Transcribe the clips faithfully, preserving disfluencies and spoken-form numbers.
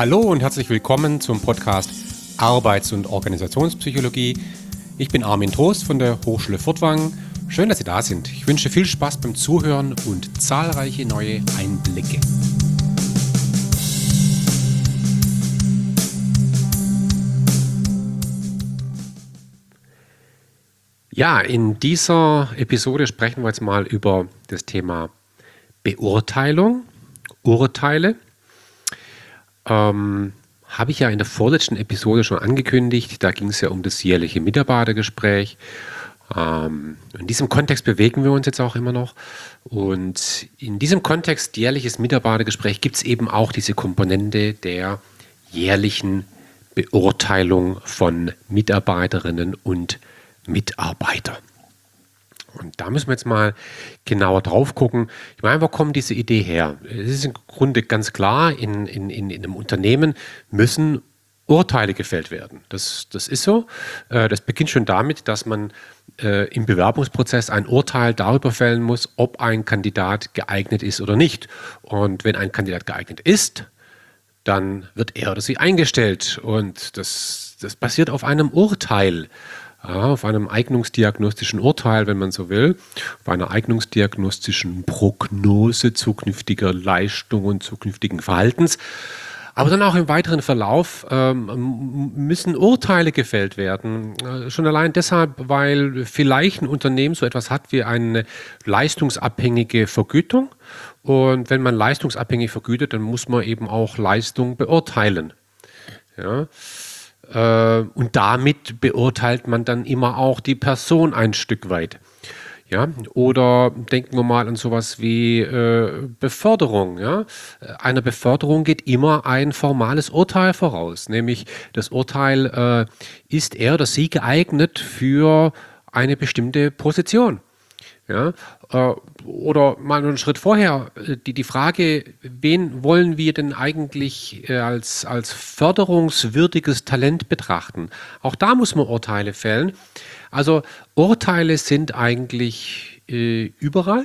Hallo und herzlich willkommen zum Podcast Arbeits- und Organisationspsychologie. Ich bin Armin Trost von der Hochschule Furtwangen. Schön, dass Sie da sind. Ich wünsche viel Spaß beim Zuhören und zahlreiche neue Einblicke. Ja, in dieser Episode sprechen wir jetzt mal über das Thema Beurteilung, Urteile. Ähm, habe ich ja in der vorletzten Episode schon angekündigt. Da ging es ja um das jährliche Mitarbeitergespräch. Ähm, in diesem Kontext bewegen wir uns jetzt auch immer noch. Und in diesem Kontext jährliches Mitarbeitergespräch gibt es eben auch diese Komponente der jährlichen Beurteilung von Mitarbeiterinnen und Mitarbeitern. Und da müssen wir jetzt mal genauer drauf gucken. Ich meine, wo kommt diese Idee her? Es ist im Grunde ganz klar, in, in, in, in einem Unternehmen müssen Urteile gefällt werden. Das, das ist so. Das beginnt schon damit, dass man äh, im Bewerbungsprozess ein Urteil darüber fällen muss, ob ein Kandidat geeignet ist oder nicht. Und wenn ein Kandidat geeignet ist, dann wird er oder sie eingestellt. Und das, das basiert auf einem Urteil. Ja, auf einem eignungsdiagnostischen Urteil, wenn man so will, auf einer eignungsdiagnostischen Prognose zukünftiger Leistung und zukünftigen Verhaltens. Aber dann auch im weiteren Verlauf ähm, müssen Urteile gefällt werden. Äh, schon allein deshalb, weil vielleicht ein Unternehmen so etwas hat wie eine leistungsabhängige Vergütung. Und wenn man leistungsabhängig vergütet, dann muss man eben auch Leistung beurteilen. Ja. Und damit beurteilt man dann immer auch die Person ein Stück weit. Ja, oder denken wir mal an sowas wie äh, Beförderung. Ja? Einer Beförderung geht immer ein formales Urteil voraus, nämlich das Urteil, äh, ist er oder sie geeignet für eine bestimmte Position. Ja, äh, oder mal einen Schritt vorher, die, die Frage, wen wollen wir denn eigentlich äh, als, als förderungswürdiges Talent betrachten? Auch da muss man Urteile fällen. Also Urteile sind eigentlich äh, überall.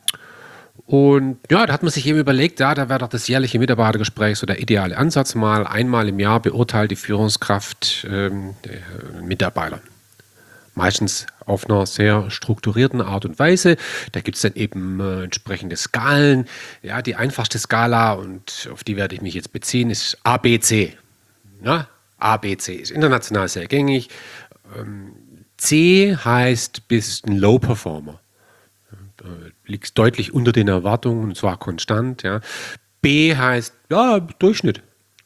Und ja, da hat man sich eben überlegt, ja, da wäre doch das jährliche Mitarbeitergespräch so der ideale Ansatz. Mal einmal im Jahr beurteilt die Führungskraft ähm, der Mitarbeiter. Meistens auf einer sehr strukturierten Art und Weise. Da gibt es dann eben äh, entsprechende Skalen. Ja, die einfachste Skala, und auf die werde ich mich jetzt beziehen, ist A B C. Ja, A B C ist international sehr gängig. Ähm, C heißt, bist ein Low Performer. Äh, liegst deutlich unter den Erwartungen, und zwar konstant. Ja. B heißt, ja, Durchschnitt.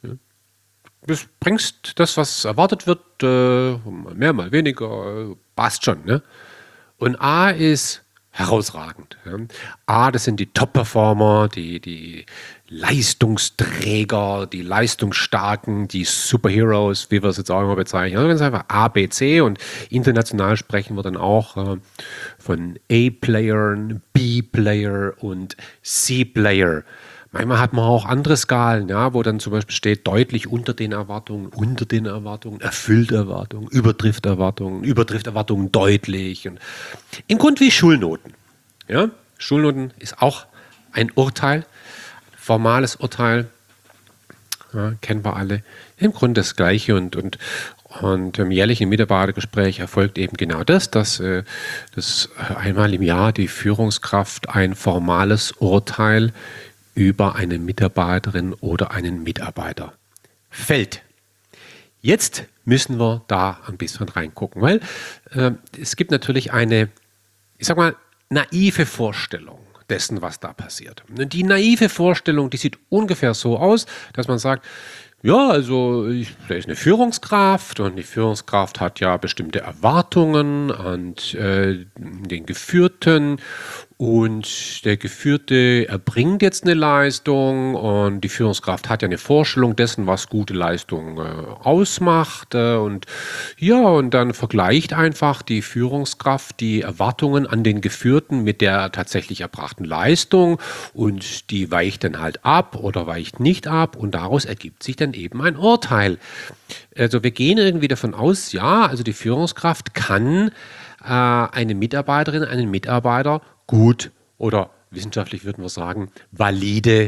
Du bringst das, was erwartet wird, äh, mehr, mal weniger, äh, passt schon. Ne? Und A ist herausragend. Ja? A, das sind die Top-Performer, die, die Leistungsträger, die Leistungsstarken, die Superheroes, wie wir es jetzt auch immer bezeichnen. Also ganz einfach A, B, C, und international sprechen wir dann auch äh, von A-Playern, B-Player und C-Player. Manchmal hat man auch andere Skalen, ja, wo dann zum Beispiel steht, deutlich unter den Erwartungen, unter den Erwartungen, erfüllt Erwartungen, übertrifft Erwartungen, übertrifft Erwartungen deutlich. Und im Grunde wie Schulnoten. Ja? Schulnoten ist auch ein Urteil, formales Urteil, ja, kennen wir alle. Im Grunde das Gleiche, und, und, und im jährlichen Mitarbeitergespräch erfolgt eben genau das, dass, äh, dass einmal im Jahr die Führungskraft ein formales Urteil über eine Mitarbeiterin oder einen Mitarbeiter fällt. Jetzt müssen wir da ein bisschen reingucken, weil äh, es gibt natürlich eine, ich sag mal, naive Vorstellung dessen, was da passiert. Und die naive Vorstellung, die sieht ungefähr so aus, dass man sagt, ja, also ich, da ist eine Führungskraft, und die Führungskraft hat ja bestimmte Erwartungen an äh, den Geführten, und der Geführte erbringt jetzt eine Leistung, und die Führungskraft hat ja eine Vorstellung dessen, was gute Leistung äh, ausmacht, äh, und ja, und dann vergleicht einfach die Führungskraft die Erwartungen an den Geführten mit der tatsächlich erbrachten Leistung, und die weicht dann halt ab oder weicht nicht ab, und daraus ergibt sich dann eben ein Urteil. Also wir gehen irgendwie davon aus, ja, also die Führungskraft kann äh, eine Mitarbeiterin, einen Mitarbeiter gut oder wissenschaftlich würden wir sagen, valide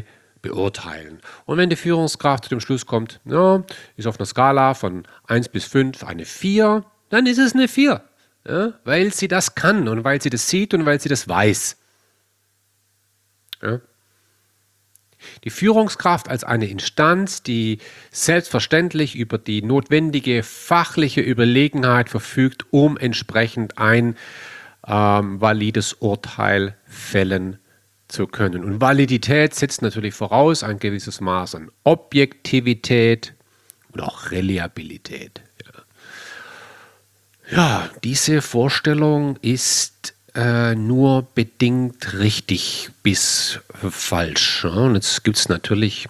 beurteilen. Und wenn die Führungskraft zu dem Schluss kommt, ja, ist auf einer Skala von eins bis fünf eine vier, dann ist es eine vier. Ja, weil sie das kann und weil sie das sieht und weil sie das weiß. Ja. Die Führungskraft als eine Instanz, die selbstverständlich über die notwendige fachliche Überlegenheit verfügt, um entsprechend ein ähm, valides Urteil fällen zu können. Und Validität setzt natürlich voraus ein gewisses Maß an Objektivität und auch Reliabilität. Ja, ja, diese Vorstellung ist äh, nur bedingt richtig bis falsch. Ja? Und jetzt gibt es natürlich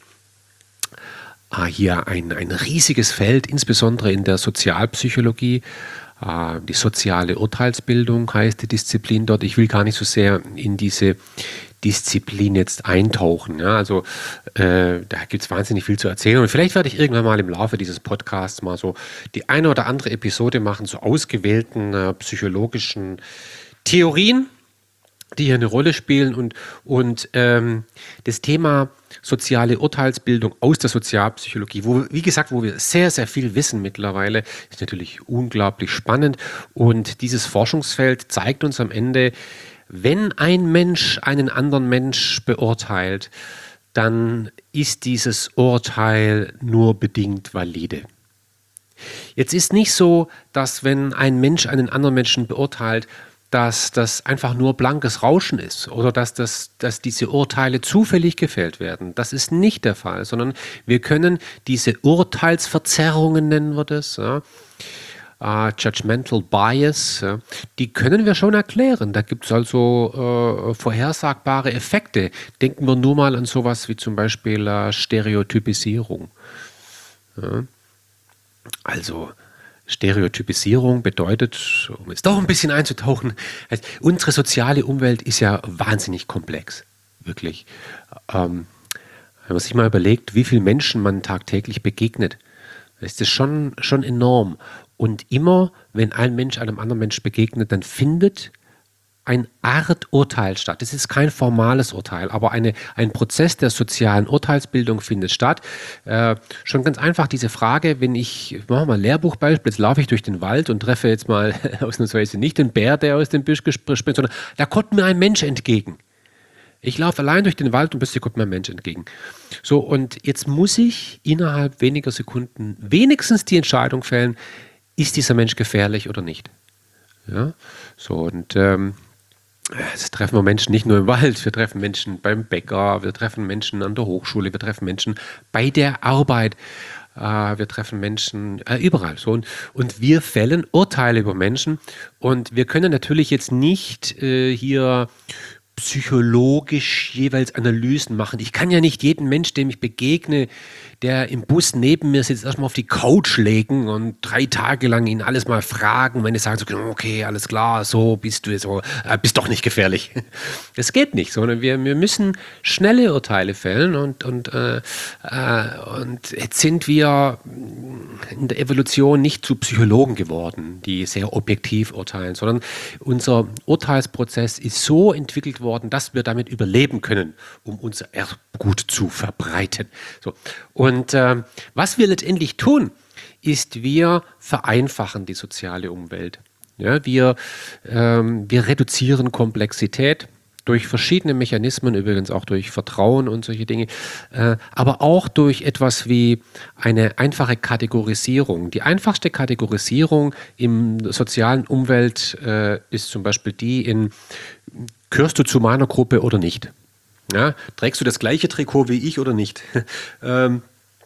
äh, hier ein, ein riesiges Feld, insbesondere in der Sozialpsychologie. Äh, die soziale Urteilsbildung heißt die Disziplin dort. Ich will gar nicht so sehr in diese Disziplin jetzt eintauchen. Ja? Also äh, da gibt es wahnsinnig viel zu erzählen. Und vielleicht werde ich irgendwann mal im Laufe dieses Podcasts mal so die eine oder andere Episode machen zu ausgewählten äh, psychologischen Theorien, die hier eine Rolle spielen. Und, und ähm, das Thema soziale Urteilsbildung aus der Sozialpsychologie, wo, wie gesagt, wo wir sehr, sehr viel wissen mittlerweile, ist natürlich unglaublich spannend. Und dieses Forschungsfeld zeigt uns am Ende, wenn ein Mensch einen anderen Mensch beurteilt, dann ist dieses Urteil nur bedingt valide. Jetzt ist nicht so, dass wenn ein Mensch einen anderen Menschen beurteilt, dass das einfach nur blankes Rauschen ist oder dass, das, dass diese Urteile zufällig gefällt werden. Das ist nicht der Fall, sondern wir können diese Urteilsverzerrungen, nennen wir das, ja, Uh, Judgmental Bias, ja, die können wir schon erklären. Da gibt es also äh, vorhersagbare Effekte. Denken wir nur mal an sowas wie zum Beispiel äh, Stereotypisierung. Ja. Also Stereotypisierung bedeutet, um jetzt doch ein bisschen einzutauchen, also unsere soziale Umwelt ist ja wahnsinnig komplex, wirklich. Ähm, wenn man sich mal überlegt, wie viele Menschen man tagtäglich begegnet, ist das schon, schon enorm. Und immer, wenn ein Mensch einem anderen Mensch begegnet, dann findet eine Art Urteil statt. Das ist kein formales Urteil, aber eine, ein Prozess der sozialen Urteilsbildung findet statt. Äh, schon ganz einfach diese Frage, wenn ich, ich mache mal ein Lehrbuchbeispiel, jetzt laufe ich durch den Wald und treffe jetzt mal ausnahmsweise nicht den Bär, der aus dem Busch springt, sondern da kommt mir ein Mensch entgegen. Ich laufe allein durch den Wald und plötzlich kommt mir ein Mensch entgegen. So, und jetzt muss ich innerhalb weniger Sekunden wenigstens die Entscheidung fällen, ist dieser Mensch gefährlich oder nicht? Ja, so, und ähm, jetzt treffen wir Menschen nicht nur im Wald, wir treffen Menschen beim Bäcker, wir treffen Menschen an der Hochschule, wir treffen Menschen bei der Arbeit, äh, wir treffen Menschen äh, überall. So, und, und wir fällen Urteile über Menschen und wir können natürlich jetzt nicht äh, hier psychologisch jeweils Analysen machen. Ich kann ja nicht jeden Mensch, dem ich begegne, der im Bus neben mir sitzt, erstmal auf die Couch legen und drei Tage lang ihn alles mal fragen, wenn ich sage, so, okay, alles klar, so bist du so, äh, bist doch nicht gefährlich. Das geht nicht, sondern wir, wir müssen schnelle Urteile fällen und, und, äh, äh, und jetzt sind wir in der Evolution nicht zu Psychologen geworden, die sehr objektiv urteilen, sondern unser Urteilsprozess ist so entwickelt worden, dass wir damit überleben können, um unser Erbgut zu verbreiten. So. Und äh, was wir letztendlich tun, ist, wir vereinfachen die soziale Umwelt. Ja, wir, ähm, wir reduzieren Komplexität durch verschiedene Mechanismen, übrigens auch durch Vertrauen und solche Dinge, äh, aber auch durch etwas wie eine einfache Kategorisierung. Die einfachste Kategorisierung im sozialen Umwelt äh, ist zum Beispiel die in, gehörst du zu meiner Gruppe oder nicht? Ja, trägst du das gleiche Trikot wie ich oder nicht? ähm,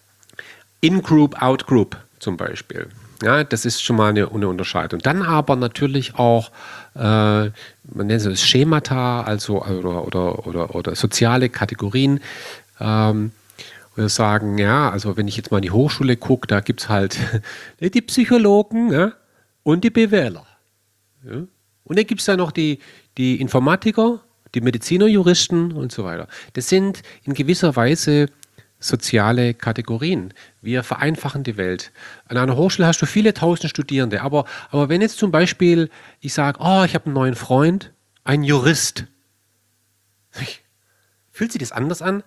In-Group, Out-Group zum Beispiel. Ja, das ist schon mal eine, eine Unterscheidung. Dann aber natürlich auch, äh, man nennt es Schemata, also oder, oder, oder, oder soziale Kategorien. Ähm, wir sagen, ja, also wenn ich jetzt mal in die Hochschule gucke, da gibt es halt die Psychologen, ja, und die BWLer. Ja. Und dann gibt es da noch die, die Informatiker, die Mediziner, Juristen und so weiter. Das sind in gewisser Weise soziale Kategorien. Wir vereinfachen die Welt. An einer Hochschule hast du viele tausend Studierende, aber, aber wenn jetzt zum Beispiel ich sage, oh, ich habe einen neuen Freund, einen Jurist, fühlt sich das anders an,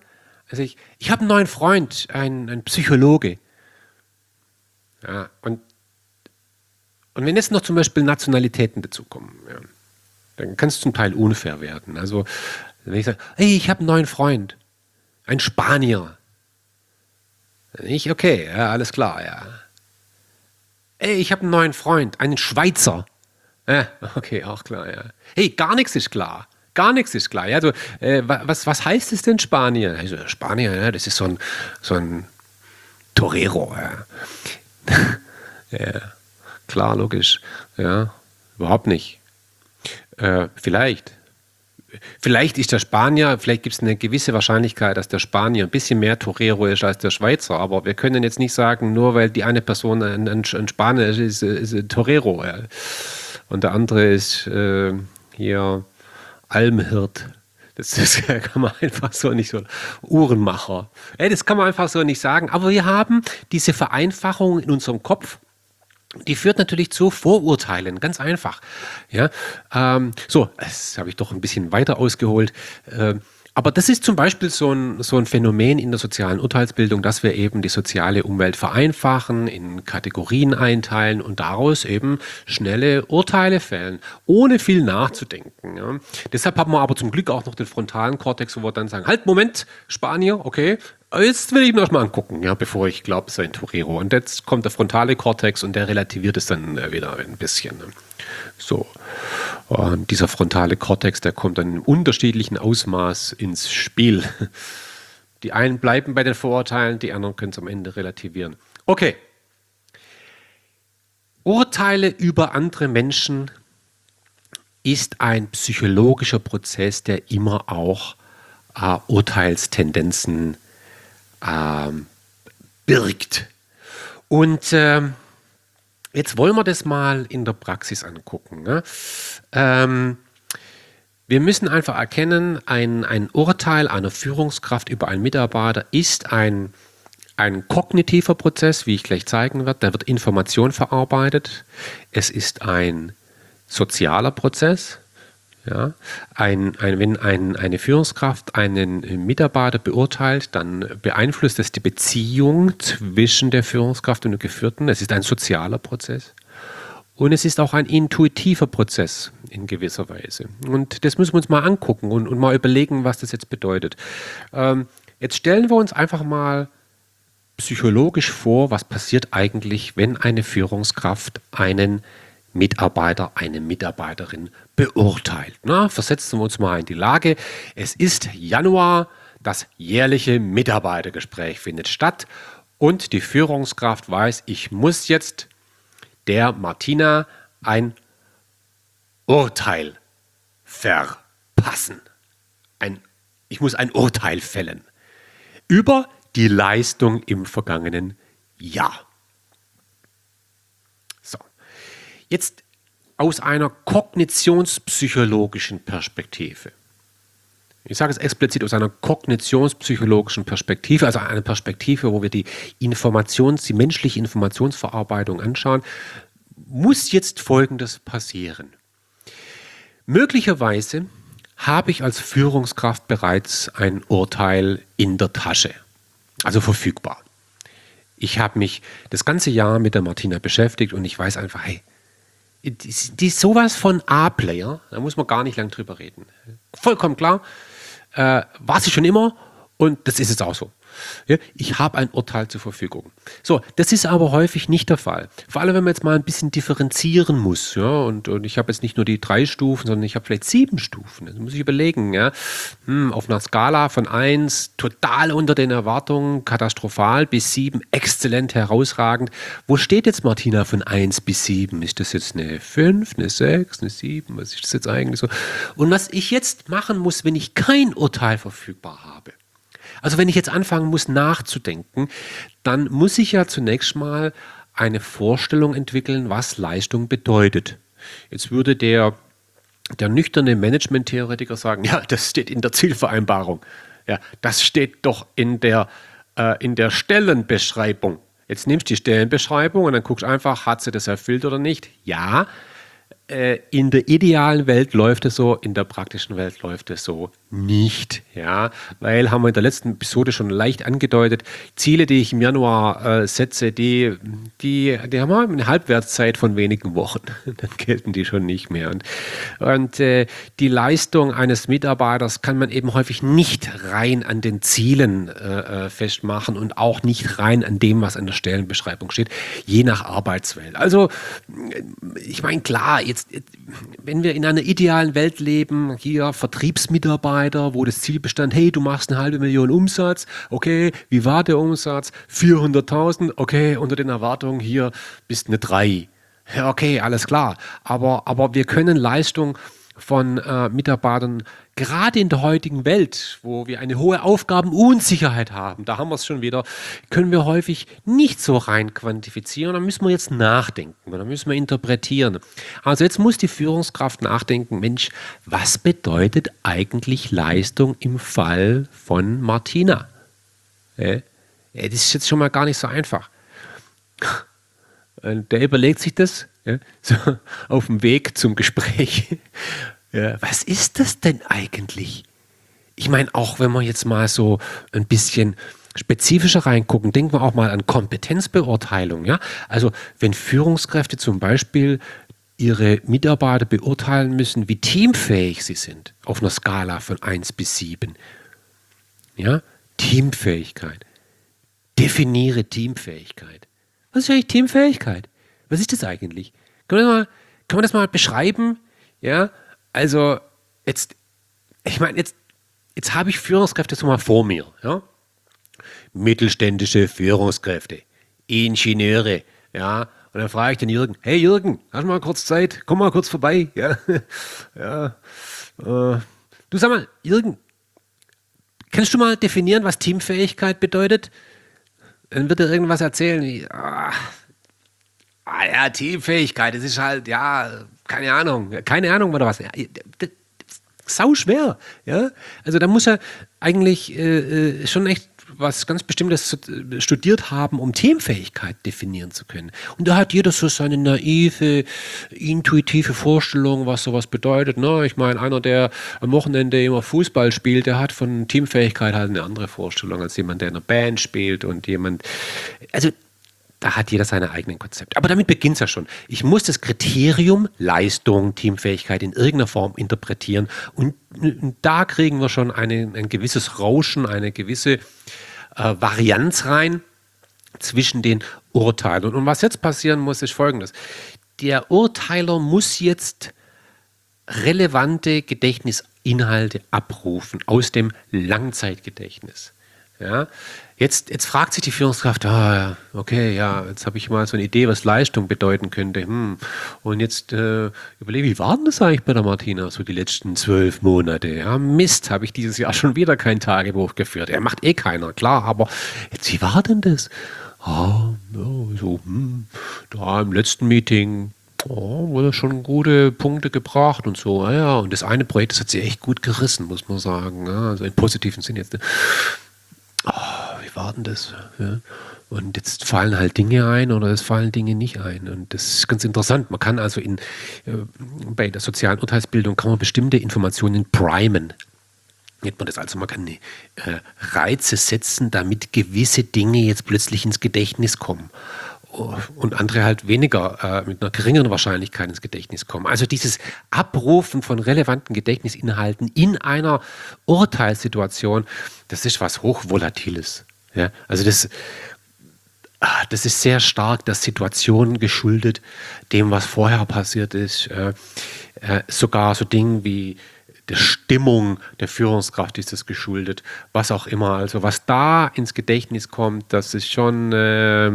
Also ich, ich habe einen neuen Freund, einen, einen Psychologe. Ja, und, und wenn jetzt noch zum Beispiel Nationalitäten dazukommen, ja, dann kann es zum Teil unfair werden. Also wenn ich sage, hey, ich habe einen neuen Freund, ein Spanier. Ich, okay, ja, alles klar, ja. Hey, ich habe einen neuen Freund, einen Schweizer. Ja, okay, auch klar, ja. Hey, gar nichts ist klar. Gar nichts ist klar. Ja, also, äh, was, was heißt es denn Spanier? Also, Spanier, ja, das ist so ein, so ein Torero. Ja. Ja, klar, logisch. Ja, überhaupt nicht. Äh, vielleicht. Vielleicht ist der Spanier, vielleicht gibt es eine gewisse Wahrscheinlichkeit, dass der Spanier ein bisschen mehr Torero ist als der Schweizer, aber wir können jetzt nicht sagen, nur weil die eine Person ein, ein, ein Spanier ist, ist, ist ein Torero. Ja. Und der andere ist äh, hier Almhirt. Das, das kann man einfach so nicht so. Uhrenmacher. Ey, das kann man einfach so nicht sagen. Aber wir haben diese Vereinfachung in unserem Kopf. Die führt natürlich zu Vorurteilen, ganz einfach. Ja, ähm, so, das habe ich doch ein bisschen weiter ausgeholt. Ähm, aber das ist zum Beispiel so ein, so ein Phänomen in der sozialen Urteilsbildung, dass wir eben die soziale Umwelt vereinfachen, in Kategorien einteilen und daraus eben schnelle Urteile fällen, ohne viel nachzudenken. Ja. Deshalb haben wir aber zum Glück auch noch den frontalen Kortex, wo wir dann sagen, halt, Moment, Spanier, okay, jetzt will ich mir das mal angucken, ja, bevor ich glaube, es sei ein Torero. Und jetzt kommt der frontale Kortex und der relativiert es dann wieder ein bisschen. So, und dieser frontale Kortex, der kommt dann im unterschiedlichen Ausmaß ins Spiel. Die einen bleiben bei den Vorurteilen, die anderen können es am Ende relativieren. Okay. Urteile über andere Menschen ist ein psychologischer Prozess, der immer auch äh, Urteilstendenzen Ähm, birgt. Und ähm, jetzt wollen wir das mal in der Praxis angucken. Ne? Ähm, wir müssen einfach erkennen, ein, ein Urteil einer Führungskraft über einen Mitarbeiter ist ein, ein kognitiver Prozess, wie ich gleich zeigen werde. Da wird Information verarbeitet. Es ist ein sozialer Prozess. Ja, ein, ein, wenn ein, eine Führungskraft einen Mitarbeiter beurteilt, dann beeinflusst es die Beziehung zwischen der Führungskraft und dem Geführten. Es ist ein sozialer Prozess. Und es ist auch ein intuitiver Prozess in gewisser Weise. Und das müssen wir uns mal angucken und, und mal überlegen, was das jetzt bedeutet. Ähm, jetzt stellen wir uns einfach mal psychologisch vor, was passiert eigentlich, wenn eine Führungskraft einen Mitarbeiter, eine Mitarbeiterin beurteilt. Na, versetzen wir uns mal in die Lage. Es ist Januar, das jährliche Mitarbeitergespräch findet statt und die Führungskraft weiß, ich muss jetzt der Martina ein Urteil verpassen. Ein, ich muss ein Urteil fällen über die Leistung im vergangenen Jahr. So. Jetzt aus einer kognitionspsychologischen Perspektive. Ich sage es explizit aus einer kognitionspsychologischen Perspektive, also eine Perspektive, wo wir die Informations-, die menschliche Informationsverarbeitung anschauen, muss jetzt Folgendes passieren. Möglicherweise habe ich als Führungskraft bereits ein Urteil in der Tasche, also verfügbar. Ich habe mich das ganze Jahr mit der Martina beschäftigt und ich weiß einfach, hey, die, die ist sowas von A-Player, da muss man gar nicht lang drüber reden. Vollkommen klar, äh, war sie schon immer und das ist jetzt auch so. Ja, ich habe ein Urteil zur Verfügung. So, das ist aber häufig nicht der Fall. Vor allem, wenn man jetzt mal ein bisschen differenzieren muss. Ja, und, und ich habe jetzt nicht nur die drei Stufen, sondern ich habe vielleicht sieben Stufen. Das muss ich überlegen. Ja. Hm, auf einer Skala von eins, total unter den Erwartungen, katastrophal, bis sieben, exzellent, herausragend. Wo steht jetzt Martina von eins bis sieben? Ist das jetzt eine fünf, eine sechs, eine sieben? Was ist das jetzt eigentlich so? Und was ich jetzt machen muss, wenn ich kein Urteil verfügbar habe, also wenn ich jetzt anfangen muss nachzudenken, dann muss ich ja zunächst mal eine Vorstellung entwickeln, was Leistung bedeutet. Jetzt würde der, der nüchterne Management-Theoretiker sagen, ja, das steht in der Zielvereinbarung. Ja, das steht doch in der, äh, in der Stellenbeschreibung. Jetzt nimmst du die Stellenbeschreibung und dann guckst einfach, hat sie das erfüllt oder nicht? Ja, äh, in der idealen Welt läuft es so, in der praktischen Welt läuft es so nicht, ja, weil haben wir in der letzten Episode schon leicht angedeutet, Ziele, die ich im Januar äh, setze, die, die, die haben eine Halbwertszeit von wenigen Wochen, dann gelten die schon nicht mehr. Und, und äh, die Leistung eines Mitarbeiters kann man eben häufig nicht rein an den Zielen äh, festmachen und auch nicht rein an dem, was an der Stellenbeschreibung steht, je nach Arbeitswelt. Also ich meine, klar, jetzt, wenn wir in einer idealen Welt leben, hier Vertriebsmitarbeiter, wo das Ziel bestand, hey, du machst eine halbe Million Umsatz, okay, wie war der Umsatz? vierhunderttausend, okay, unter den Erwartungen hier bist eine drei. Ja, okay, alles klar, aber, aber wir können Leistung von äh, Mitarbeitern, gerade in der heutigen Welt, wo wir eine hohe Aufgabenunsicherheit haben, da haben wir es schon wieder, können wir häufig nicht so rein quantifizieren. Da müssen wir jetzt nachdenken, da müssen wir interpretieren. Also jetzt muss die Führungskraft nachdenken, Mensch, was bedeutet eigentlich Leistung im Fall von Martina? Ja, das ist jetzt schon mal gar nicht so einfach. Und der überlegt sich das, ja, so auf dem Weg zum Gespräch. Ja, was ist das denn eigentlich? Ich meine, auch wenn wir jetzt mal so ein bisschen spezifischer reingucken, denken wir auch mal an Kompetenzbeurteilung. Ja? Also wenn Führungskräfte zum Beispiel ihre Mitarbeiter beurteilen müssen, wie teamfähig sie sind, auf einer Skala von eins bis sieben. Ja? Teamfähigkeit. Definiere Teamfähigkeit. Was ist eigentlich Teamfähigkeit? Was ist das eigentlich? Kann man das mal, kann man das mal beschreiben? Ja, also jetzt, ich meine, jetzt, jetzt habe ich Führungskräfte so mal vor mir. Ja? Mittelständische Führungskräfte, Ingenieure, ja. Und dann frage ich den Jürgen, hey Jürgen, hast du mal kurz Zeit? Komm mal kurz vorbei. Ja, ja. Äh, du sag mal, Jürgen, kannst du mal definieren, was Teamfähigkeit bedeutet? Dann wird er irgendwas erzählen wie, ah, ah ja, Teamfähigkeit, das ist halt, ja, keine Ahnung, keine Ahnung oder was. Ja, das, das, sau schwer, ja. Also da muss er eigentlich äh, schon echt was ganz Bestimmtes studiert haben, um Teamfähigkeit definieren zu können. Und da hat jeder so seine naive, intuitive Vorstellung, was sowas bedeutet. Ne? Ich meine, einer, der am Wochenende immer Fußball spielt, der hat von Teamfähigkeit halt eine andere Vorstellung als jemand, der in einer Band spielt und jemand, also da hat jeder seine eigenen Konzepte. Aber damit beginnt es ja schon. Ich muss das Kriterium Leistung, Teamfähigkeit in irgendeiner Form interpretieren. Und, und da kriegen wir schon eine, ein gewisses Rauschen, eine gewisse äh, Varianz rein zwischen den Urteilen. Und, und was jetzt passieren muss, ist Folgendes. Der Urteiler muss jetzt relevante Gedächtnisinhalte abrufen aus dem Langzeitgedächtnis. Ja, jetzt, jetzt fragt sich die Führungskraft, ah, okay, ja, jetzt habe ich mal so eine Idee, was Leistung bedeuten könnte. Hm. Und jetzt äh, überlege ich, wie war denn das eigentlich bei der Martina so die letzten zwölf Monate? Ja, Mist, habe ich dieses Jahr schon wieder kein Tagebuch geführt. Er macht eh keiner, klar, aber jetzt, wie war denn das? Ah, ja, so, hm, da im letzten Meeting oh, wurde schon gute Punkte gebracht und so. Ja, und das eine Projekt, das hat sie echt gut gerissen, muss man sagen. Ja, also im positiven Sinn jetzt. Ne? Oh, wie war denn das? Ja. Und jetzt fallen halt Dinge ein oder es fallen Dinge nicht ein. Und das ist ganz interessant. Man kann also in, äh, bei der sozialen Urteilsbildung kann man bestimmte Informationen primen. Nennt man das also, man kann äh, Reize setzen, damit gewisse Dinge jetzt plötzlich ins Gedächtnis kommen. Und andere halt weniger, äh, mit einer geringeren Wahrscheinlichkeit ins Gedächtnis kommen. Also dieses Abrufen von relevanten Gedächtnisinhalten in einer Urteilssituation, das ist was Hochvolatiles. Ja? Also das, ah, das ist sehr stark der Situation geschuldet, dem, was vorher passiert ist. Äh, äh, sogar so Dinge wie der Stimmung der Führungskraft ist das geschuldet, was auch immer. Also was da ins Gedächtnis kommt, das ist schon äh,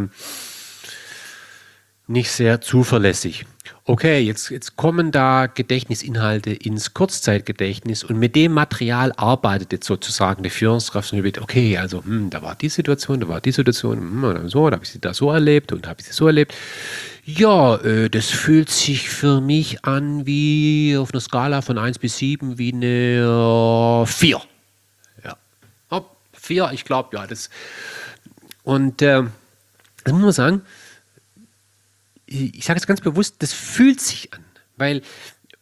nicht sehr zuverlässig. Okay, jetzt, jetzt kommen da Gedächtnisinhalte ins Kurzzeitgedächtnis und mit dem Material arbeitet jetzt sozusagen die Führungskraft und wird, okay, also hm, da war die Situation, da war die Situation, hm, oder so, da habe ich sie da so erlebt und habe ich sie so erlebt. Ja, äh, das fühlt sich für mich an wie auf einer Skala von eins bis sieben wie eine vier. Ja, oh, vier, ich glaube, ja, das. Und äh, das muss man sagen, ich sage es ganz bewusst, das fühlt sich an, weil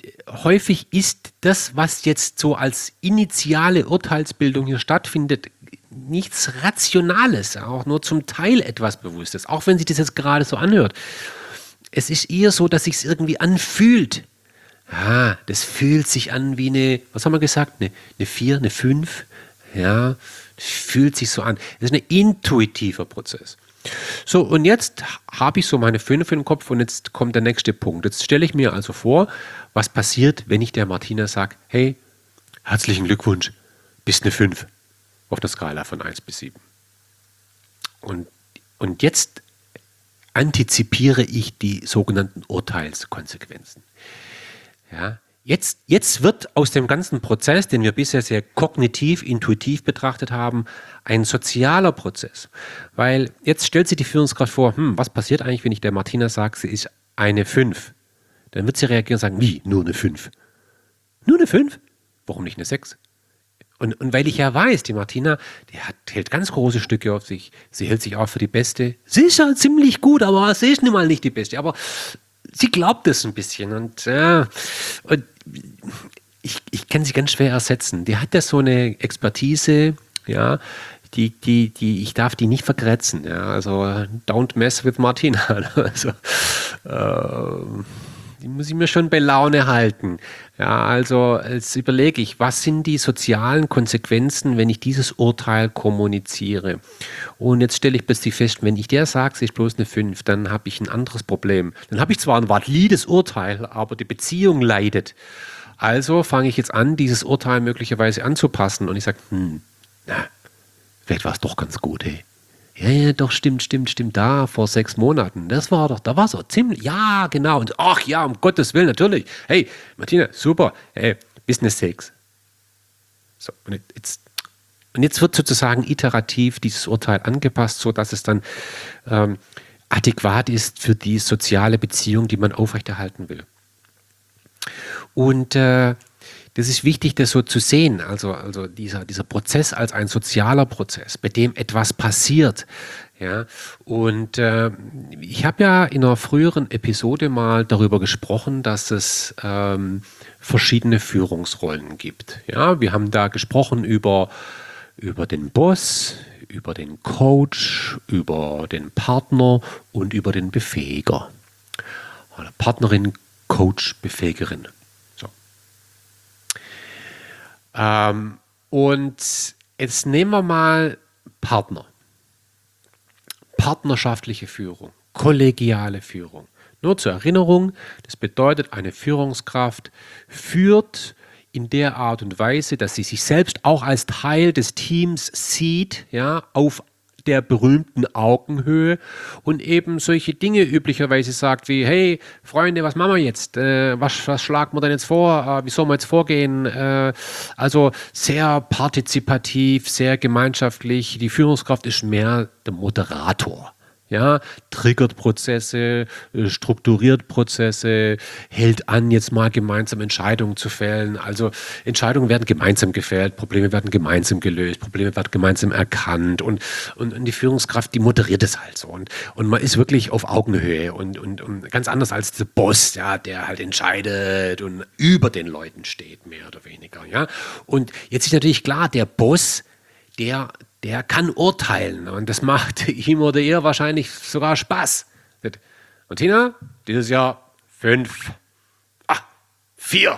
häufig ist das, was jetzt so als initiale Urteilsbildung hier stattfindet, nichts Rationales, auch nur zum Teil etwas Bewusstes, auch wenn sich das jetzt gerade so anhört. Es ist eher so, dass sich es irgendwie anfühlt. Ja, das fühlt sich an wie eine, was haben wir gesagt, eine, eine vier, eine fünf. Ja, das fühlt sich so an. Das ist ein intuitiver Prozess. So, und jetzt habe ich so meine fünf im Kopf und jetzt kommt der nächste Punkt. Jetzt stelle ich mir also vor, was passiert, wenn ich der Martina sage, hey, herzlichen Glückwunsch, bist eine fünf auf der Skala von eins bis sieben. Und, und jetzt antizipiere ich die sogenannten Urteilskonsequenzen. Ja, jetzt, jetzt wird aus dem ganzen Prozess, den wir bisher sehr kognitiv, intuitiv betrachtet haben, ein sozialer Prozess. Weil jetzt stellt sich die Führungskraft vor, hm, was passiert eigentlich, wenn ich der Martina sage, sie ist eine fünf? Dann wird sie reagieren und sagen, wie, nur eine fünf? Nur eine fünf? Warum nicht eine sechs? Und, und weil ich ja weiß, die Martina, die hat, hält ganz große Stücke auf sich. Sie hält sich auch für die Beste. Sie ist ja ziemlich gut, aber sie ist nun mal nicht die Beste. Aber sie glaubt es ein bisschen. Und, ja, und ich, ich kann sie ganz schwer ersetzen. Die hat ja so eine Expertise, ja, die, die, die, ich darf die nicht vergrätzen. Ja. Also, don't mess with Martina. Also, äh, die muss ich mir schon bei Laune halten. Ja, also jetzt überlege ich, was sind die sozialen Konsequenzen, wenn ich dieses Urteil kommuniziere? Und jetzt stelle ich plötzlich fest, wenn ich der sage, sie ist bloß eine fünf, dann habe ich ein anderes Problem. Dann habe ich zwar ein valides Urteil, aber die Beziehung leidet. Also fange ich jetzt an, dieses Urteil möglicherweise anzupassen und ich sage, hm, na, vielleicht war es doch ganz gut, ey. Ja, ja, doch, stimmt, stimmt, stimmt, da, vor sechs Monaten, das war doch, da war so ziemlich, ja, genau, und ach ja, um Gottes Willen, natürlich, hey, Martina, super, hey, Business sechs. So, und jetzt, und jetzt wird sozusagen iterativ dieses Urteil angepasst, sodass es dann ähm, adäquat ist für die soziale Beziehung, die man aufrechterhalten will. Und äh, das ist wichtig, das so zu sehen, also, also dieser, dieser Prozess als ein sozialer Prozess, bei dem etwas passiert. Ja? Und äh, ich habe ja in einer früheren Episode mal darüber gesprochen, dass es ähm, verschiedene Führungsrollen gibt. Ja? Wir haben da gesprochen über, über den Boss, über den Coach, über den Partner und über den Befähiger. Oder Partnerin, Coach, Befähigerin. Ähm, und jetzt nehmen wir mal Partner. Partnerschaftliche Führung, kollegiale Führung. Nur zur Erinnerung, das bedeutet, eine Führungskraft führt in der Art und Weise, dass sie sich selbst auch als Teil des Teams sieht, ja, auf der berühmten Augenhöhe und eben solche Dinge üblicherweise sagt wie, hey Freunde, was machen wir jetzt? Äh, was, was schlagen wir denn jetzt vor? Äh, wie sollen wir jetzt vorgehen? Äh, also sehr partizipativ, sehr gemeinschaftlich. Die Führungskraft ist mehr der Moderator. Ja, triggert Prozesse, strukturiert Prozesse, hält an, jetzt mal gemeinsam Entscheidungen zu fällen. Also Entscheidungen werden gemeinsam gefällt, Probleme werden gemeinsam gelöst, Probleme werden gemeinsam erkannt und, und, und die Führungskraft, die moderiert es halt so. Und, und man ist wirklich auf Augenhöhe und, und, und ganz anders als der Boss, ja, der halt entscheidet und über den Leuten steht, mehr oder weniger. Ja. Und jetzt ist natürlich klar, der Boss, der Der kann urteilen und das macht ihm oder ihr wahrscheinlich sogar Spaß. Und Tina, dieses Jahr fünf. Ah, vier.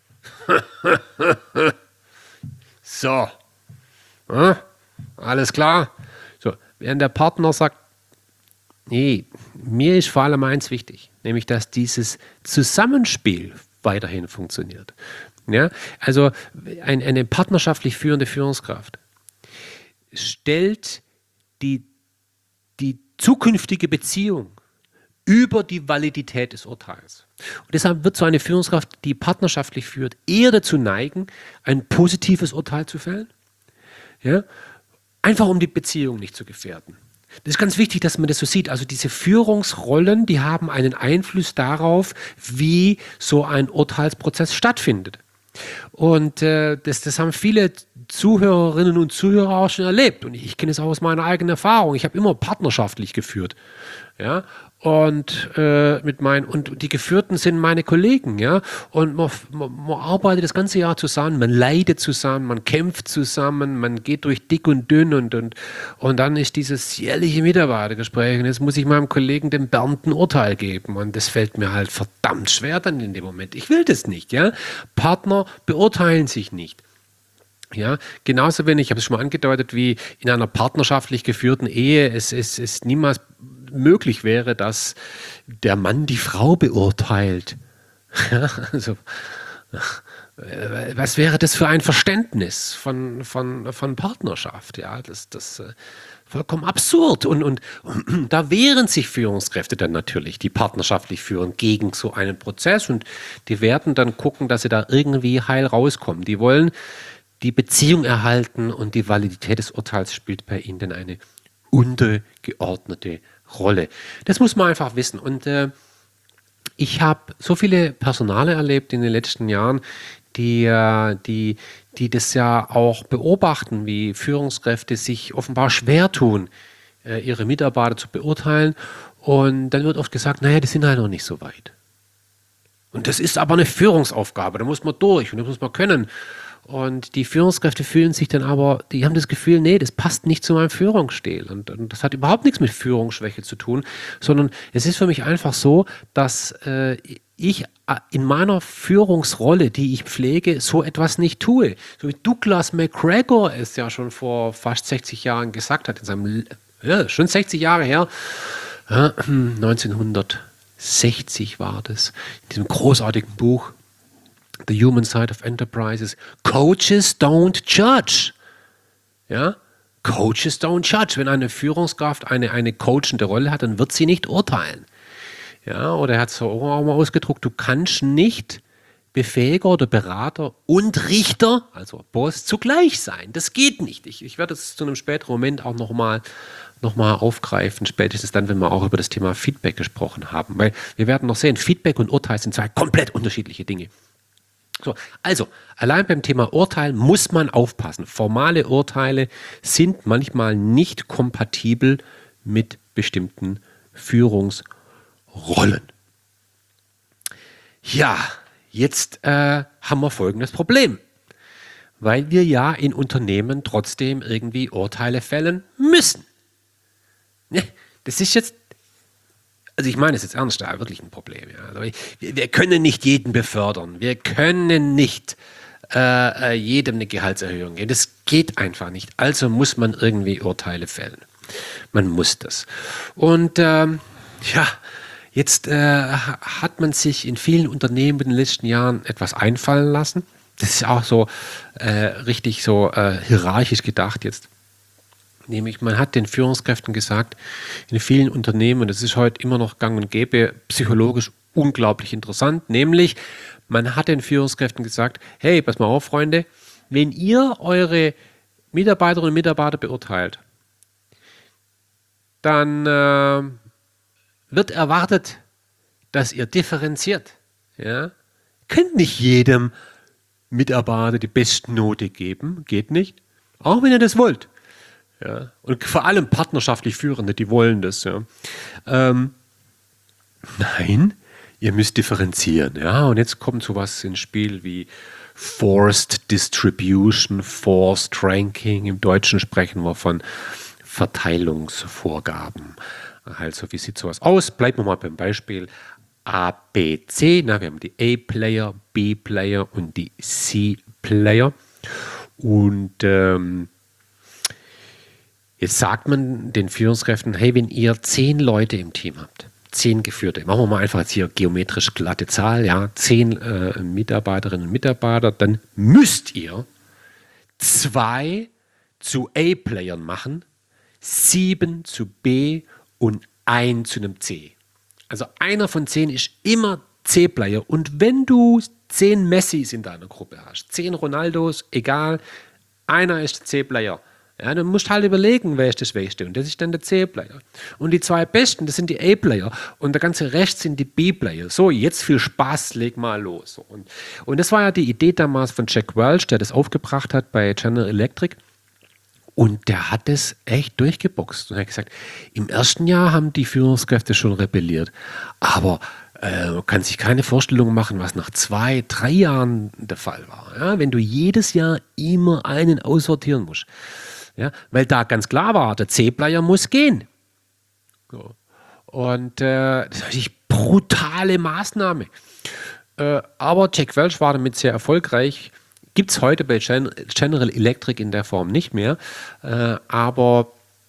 So. Ja, alles klar. So, während der Partner sagt, nee, mir ist vor allem eins wichtig, nämlich dass dieses Zusammenspiel weiterhin funktioniert. Ja, also ein, eine partnerschaftlich führende Führungskraft stellt die, die zukünftige Beziehung über die Validität des Urteils. Und deshalb wird so eine Führungskraft, die partnerschaftlich führt, eher dazu neigen, ein positives Urteil zu fällen, ja? Einfach um die Beziehung nicht zu gefährden. Das ist ganz wichtig, dass man das so sieht. Also diese Führungsrollen, die haben einen Einfluss darauf, wie so ein Urteilsprozess stattfindet. Und äh, das, das haben viele Zuhörerinnen und Zuhörer auch schon erlebt. Und ich kenne es auch aus meiner eigenen Erfahrung. Ich habe immer partnerschaftlich geführt. Ja? und äh, mit meinen und die Geführten sind meine Kollegen, ja. Und man, man, man arbeitet das ganze Jahr zusammen, man leidet zusammen, man kämpft zusammen, man geht durch dick und dünn und und und dann ist dieses jährliche Mitarbeitergespräch und jetzt muss ich meinem Kollegen dem Bernd ein Urteil geben und das fällt mir halt verdammt schwer dann in dem Moment. Ich will das nicht, ja. Partner beurteilen sich nicht. Ja, genauso wenig, ich habe es schon mal angedeutet, wie in einer partnerschaftlich geführten Ehe es, es, es niemals möglich wäre, dass der Mann die Frau beurteilt. Ja, also, äh, was wäre das für ein Verständnis von, von, von Partnerschaft? Ja, das, das äh, vollkommen absurd. Und, und, und da wehren sich Führungskräfte dann natürlich, die partnerschaftlich führen, gegen so einen Prozess. Und die werden dann gucken, dass sie da irgendwie heil rauskommen. Die wollen die Beziehung erhalten und die Validität des Urteils spielt bei ihnen dann eine untergeordnete Rolle. Das muss man einfach wissen. Und äh, ich habe so viele Personale erlebt in den letzten Jahren, die, äh, die, die das ja auch beobachten, wie Führungskräfte sich offenbar schwer tun, äh, ihre Mitarbeiter zu beurteilen. Und dann wird oft gesagt, naja, die sind halt noch nicht so weit. Und das ist aber eine Führungsaufgabe, da muss man durch und das muss man können. Und die Führungskräfte fühlen sich dann aber, die haben das Gefühl, nee, das passt nicht zu meinem Führungsstil. Und, und das hat überhaupt nichts mit Führungsschwäche zu tun, sondern es ist für mich einfach so, dass äh, ich in meiner Führungsrolle, die ich pflege, so etwas nicht tue. So wie Douglas McGregor es ja schon vor fast sechzig Jahren gesagt hat, in seinem, ja, schon sechzig Jahre her, ja, neunzehnhundertsechzig war das, in diesem großartigen Buch, The Human Side of Enterprises. Coaches don't judge. Ja? Coaches don't judge. Wenn eine Führungskraft eine, eine coachende Rolle hat, dann wird sie nicht urteilen. Ja? Oder er hat es auch mal ausgedruckt, du kannst nicht Befähiger oder Berater und Richter, also Boss, zugleich sein. Das geht nicht. Ich, ich werde das zu einem späteren Moment auch nochmal noch mal aufgreifen, spätestens dann, wenn wir auch über das Thema Feedback gesprochen haben. Weil wir werden noch sehen, Feedback und Urteil sind zwei komplett unterschiedliche Dinge. So, also, allein beim Thema Urteil muss man aufpassen. Formale Urteile sind manchmal nicht kompatibel mit bestimmten Führungsrollen. Ja, jetzt äh, haben wir folgendes Problem. Weil wir ja in Unternehmen trotzdem irgendwie Urteile fällen müssen. Ne, das ist jetzt Also ich meine es jetzt ernst, da wirklich ein Problem. Ja. Also wir, wir können nicht jeden befördern. Wir können nicht äh, jedem eine Gehaltserhöhung geben. Das geht einfach nicht. Also muss man irgendwie Urteile fällen. Man muss das. Und ähm, ja, jetzt äh, hat man sich in vielen Unternehmen in den letzten Jahren etwas einfallen lassen. Das ist auch so äh, richtig so äh, hierarchisch gedacht jetzt. Nämlich, man hat den Führungskräften gesagt, in vielen Unternehmen, und das ist heute immer noch gang und gäbe, psychologisch unglaublich interessant, nämlich, man hat den Führungskräften gesagt, hey, pass mal auf, Freunde, wenn ihr eure Mitarbeiterinnen und Mitarbeiter beurteilt, dann äh, wird erwartet, dass ihr differenziert. Ja? Könnt nicht jedem Mitarbeiter die Bestnote geben, geht nicht, auch wenn ihr das wollt. Ja, und vor allem partnerschaftlich Führende, die wollen das. Ja. Ähm, nein, ihr müsst differenzieren. Ja, und jetzt kommt sowas ins Spiel wie Forced Distribution, Forced Ranking. Im Deutschen sprechen wir von Verteilungsvorgaben. Also, wie sieht sowas aus? Bleiben wir mal beim Beispiel A, B, C. Na, wir haben die A-Player, B-Player und die C-Player. Und ähm, jetzt sagt man den Führungskräften, hey, wenn ihr zehn Leute im Team habt, zehn Geführte, machen wir mal einfach jetzt hier geometrisch glatte Zahl, ja, zehn äh, Mitarbeiterinnen und Mitarbeiter, dann müsst ihr zwei zu A-Playern machen, sieben zu B und ein zu einem C. Also einer von zehn ist immer C-Player und wenn du zehn Messis in deiner Gruppe hast, zehn Ronaldos, egal, einer ist C-Player. Ja, dann musst du halt überlegen, wer ist das Schwächste. Und das ist dann der C-Player. Und die zwei Besten, das sind die A-Player. Und der ganze Rest sind die B-Player. So, jetzt viel Spaß, leg mal los. Und, und das war ja die Idee damals von Jack Welch, der das aufgebracht hat bei General Electric. Und der hat es echt durchgeboxt. Und er hat gesagt, im ersten Jahr haben die Führungskräfte schon rebelliert. Aber äh, man kann sich keine Vorstellung machen, was nach zwei, drei Jahren der Fall war. Ja, wenn du jedes Jahr immer einen aussortieren musst. Ja, weil da ganz klar war, der C-Player muss gehen. So. Und äh, das ist natürlich brutale Maßnahme. Äh, aber Jack Welch war damit sehr erfolgreich. Gibt es heute bei Gen- General Electric in der Form nicht mehr. Äh, aber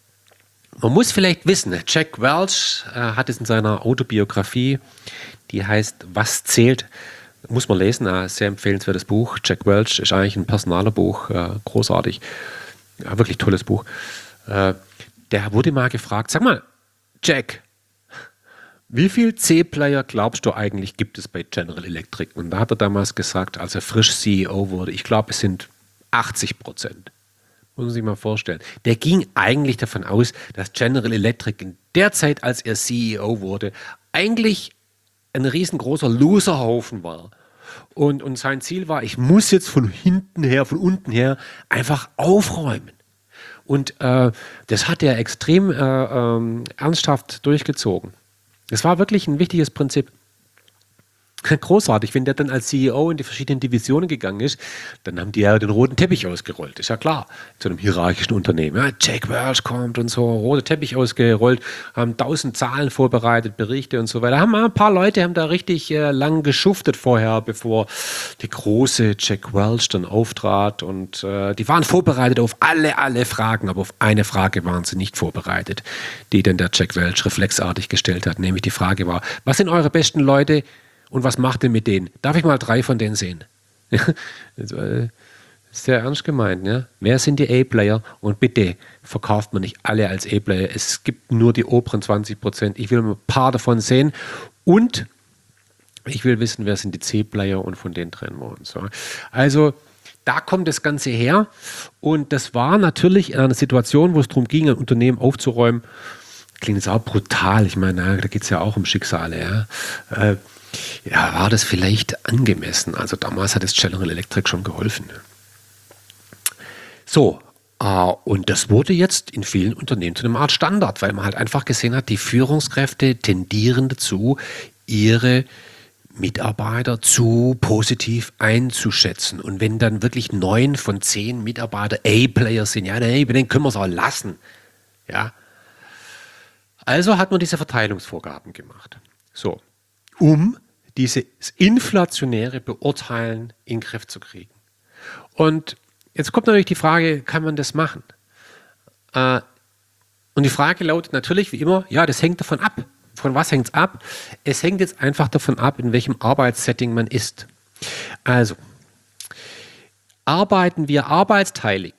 man muss vielleicht wissen, Jack Welch äh, hat es in seiner Autobiografie, die heißt Was zählt, muss man lesen, ein sehr empfehlenswertes Buch. Jack Welch ist eigentlich ein Personalerbuch, äh, großartig. Ja, wirklich tolles Buch. Äh, der wurde mal gefragt, sag mal, Jack, wie viel C-Player glaubst du eigentlich gibt es bei General Electric? Und da hat er damals gesagt, als er frisch C E O wurde, ich glaube, es sind achtzig Prozent. Muss man sich mal vorstellen. Der ging eigentlich davon aus, dass General Electric in der Zeit, als er C E O wurde, eigentlich ein riesengroßer Loserhaufen war. Und, und sein Ziel war, ich muss jetzt von hinten her, von unten her einfach aufräumen. Und äh, das hat er extrem äh, ähm, ernsthaft durchgezogen. Das war wirklich ein wichtiges Prinzip. Großartig, wenn der dann als C E O in die verschiedenen Divisionen gegangen ist, dann haben die ja den roten Teppich ausgerollt, ist ja klar, zu einem hierarchischen Unternehmen. Ja, Jack Welch kommt und so, roter Teppich ausgerollt, haben tausend Zahlen vorbereitet, Berichte und so weiter. Haben ein paar Leute haben da richtig äh, lang geschuftet vorher, bevor die große Jack Welch dann auftrat und äh, die waren vorbereitet auf alle, alle Fragen, aber auf eine Frage waren sie nicht vorbereitet, die dann der Jack Welch reflexartig gestellt hat, nämlich die Frage war, was sind eure besten Leute? Und was macht ihr mit denen? Darf ich mal drei von denen sehen? Das war sehr ernst gemeint. Ja? Wer sind die A-Player? Und bitte verkauft man nicht alle als A-Player. Es gibt nur die oberen zwanzig Prozent. Ich will ein paar davon sehen. Und ich will wissen, wer sind die C-Player und von denen trennen wir uns. Ja? Also da kommt das Ganze her. Und das war natürlich in einer Situation, wo es darum ging, ein Unternehmen aufzuräumen. Klingt jetzt auch brutal. Ich meine, da geht es ja auch um Schicksale. Ja? Äh, Ja, war das vielleicht angemessen? Also damals hat es General Electric schon geholfen. So, äh, und das wurde jetzt in vielen Unternehmen zu einer Art Standard, weil man halt einfach gesehen hat, die Führungskräfte tendieren dazu, ihre Mitarbeiter zu positiv einzuschätzen. Und wenn dann wirklich neun von zehn Mitarbeiter A-Player sind, ja, nee, den können wir es auch lassen. Ja. Also hat man diese Verteilungsvorgaben gemacht. So. Um dieses inflationäre Beurteilen in den Griff zu kriegen. Und jetzt kommt natürlich die Frage, kann man das machen? Äh, und die Frage lautet natürlich wie immer, ja, das hängt davon ab. Von was hängt es ab? Es hängt jetzt einfach davon ab, in welchem Arbeitssetting man ist. Also, arbeiten wir arbeitsteilig,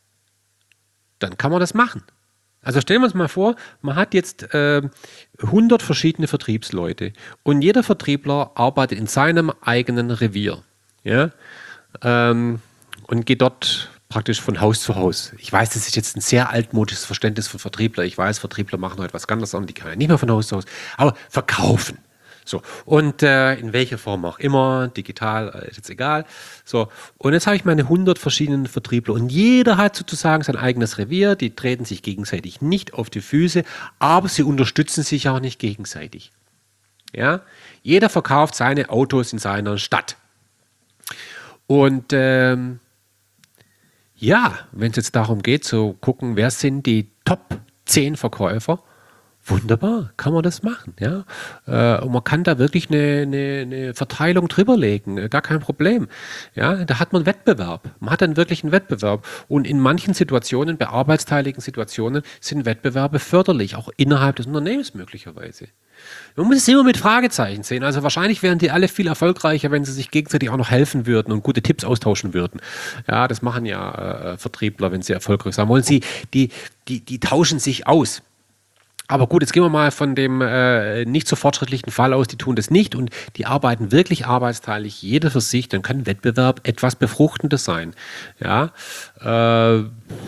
dann kann man das machen. Also stellen wir uns mal vor, man hat jetzt äh, hundert verschiedene Vertriebsleute und jeder Vertriebler arbeitet in seinem eigenen Revier, ja, ähm, und geht dort praktisch von Haus zu Haus. Ich weiß, das ist jetzt ein sehr altmodisches Verständnis von Vertriebler. Ich weiß, Vertriebler machen heute was ganz anderes, die können ja nicht mehr von Haus zu Haus, aber verkaufen. So, und äh, in welcher Form auch immer, digital, äh, ist jetzt egal. So, und jetzt habe ich meine hundert verschiedenen Vertriebler und jeder hat sozusagen sein eigenes Revier, die treten sich gegenseitig nicht auf die Füße, aber sie unterstützen sich auch nicht gegenseitig. Ja? Jeder verkauft seine Autos in seiner Stadt. Und ähm, ja, wenn es jetzt darum geht, zu gucken, wer sind die Top zehn Verkäufer, wunderbar, kann man das machen. Ja? Äh, und man kann da wirklich eine, eine, eine Verteilung drüberlegen, gar kein Problem. Ja? Da hat man Wettbewerb. Man hat dann wirklich einen Wettbewerb. Und in manchen Situationen, bei arbeitsteiligen Situationen, sind Wettbewerbe förderlich, auch innerhalb des Unternehmens möglicherweise. Man muss es immer mit Fragezeichen sehen. Also wahrscheinlich wären die alle viel erfolgreicher, wenn sie sich gegenseitig auch noch helfen würden und gute Tipps austauschen würden. Ja, das machen ja äh, Vertriebler, wenn sie erfolgreich sein wollen. Sie, die, die, die tauschen sich aus. Aber gut, jetzt gehen wir mal von dem äh, nicht so fortschrittlichen Fall aus, die tun das nicht und die arbeiten wirklich arbeitsteilig, jeder für sich, dann kann Wettbewerb etwas Befruchtendes sein. Ja, äh,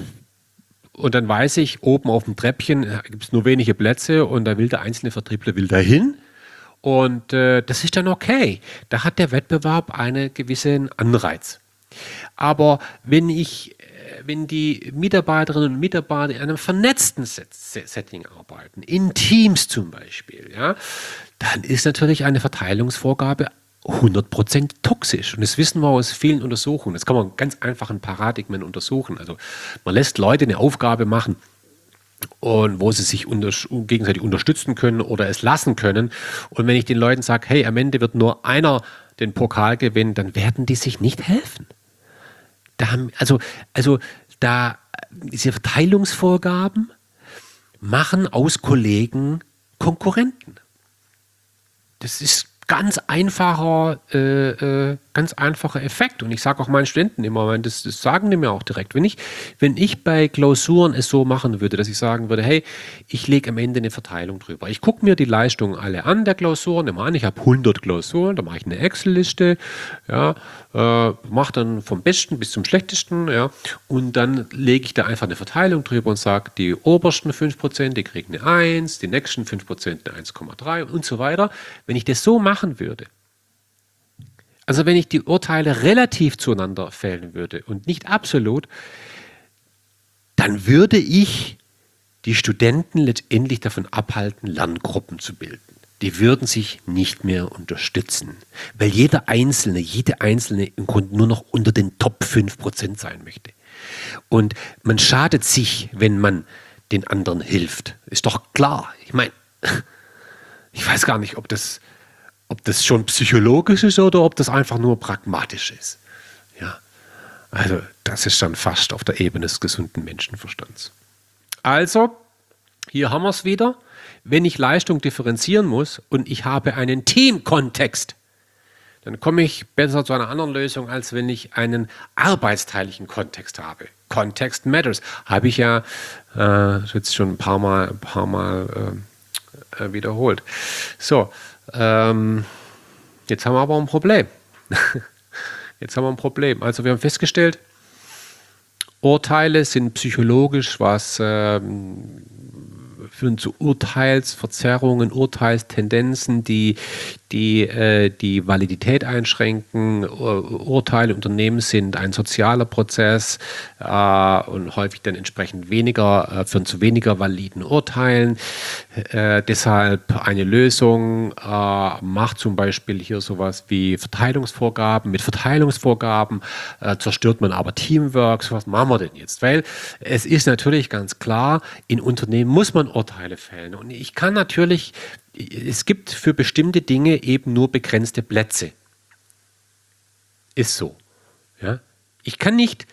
und dann weiß ich, oben auf dem Treppchen gibt es nur wenige Plätze und da will der einzelne Vertriebler will dahin und äh, das ist dann okay. Da hat der Wettbewerb einen gewissen Anreiz. Aber wenn ich, äh, wenn die Mitarbeiterinnen und Mitarbeiter in einem vernetzten Set Setting arbeiten, in Teams zum Beispiel, ja, dann ist natürlich eine Verteilungsvorgabe hundert Prozent toxisch. Und das wissen wir aus vielen Untersuchungen. Das kann man ganz einfach in Paradigmen untersuchen. Also man lässt Leute eine Aufgabe machen, und wo sie sich unter, gegenseitig unterstützen können oder es lassen können. Und wenn ich den Leuten sage, hey, am Ende wird nur einer den Pokal gewinnen, dann werden die sich nicht helfen. Da haben, also, also da diese Verteilungsvorgaben machen aus Kollegen Konkurrenten. Das ist ganz einfacher, äh, äh, ganz einfacher Effekt. Und ich sage auch meinen Studenten immer, das, das sagen die mir auch direkt. Wenn ich, wenn ich bei Klausuren es so machen würde, dass ich sagen würde, hey, ich lege am Ende eine Verteilung drüber. Ich gucke mir die Leistungen alle an der Klausuren. Immer an, ich habe hundert Klausuren, da mache ich eine Excel-Liste, ja, äh, mache dann vom Besten bis zum Schlechtesten, ja, und dann lege ich da einfach eine Verteilung drüber und sage, die obersten fünf Prozent, die kriegen eine eins, die nächsten fünf Prozent eine eins Komma drei und so weiter. Wenn ich das so machen würde, also wenn ich die Urteile relativ zueinander fällen würde und nicht absolut, dann würde ich die Studenten letztendlich davon abhalten, Lerngruppen zu bilden. Die würden sich nicht mehr unterstützen, weil jeder Einzelne, jede Einzelne im Grunde nur noch unter den Top fünf Prozent sein möchte. Und man schadet sich, wenn man den anderen hilft. Ist doch klar. Ich meine, ich weiß gar nicht, ob das, ob das schon psychologisch ist oder ob das einfach nur pragmatisch ist. Ja, also das ist dann fast auf der Ebene des gesunden Menschenverstands. Also, hier haben wir es wieder. Wenn ich Leistung differenzieren muss und ich habe einen Teamkontext, dann komme ich besser zu einer anderen Lösung, als wenn ich einen arbeitsteiligen Kontext habe. Context matters. Habe ich ja äh, jetzt schon ein paar Mal, ein paar Mal äh, wiederholt. So, ähm, jetzt haben wir aber ein Problem. Jetzt haben wir ein Problem. Also wir haben festgestellt, Urteile sind psychologisch was ähm, führen zu Urteilsverzerrungen, Urteilstendenzen, die die, äh, die Validität einschränken. Ur Urteile Unternehmen sind ein sozialer Prozess äh, und häufig dann entsprechend weniger, äh, führen zu weniger validen Urteilen. Äh, deshalb eine Lösung äh, macht zum Beispiel hier sowas wie Verteilungsvorgaben. Mit Verteilungsvorgaben äh, zerstört man aber Teamwork. So was machen wir denn jetzt? Weil es ist natürlich ganz klar, in Unternehmen muss man Urteile fällen. Und ich kann natürlich, es gibt für bestimmte Dinge eben nur begrenzte Plätze. Ist so. Ja? Ich kann nicht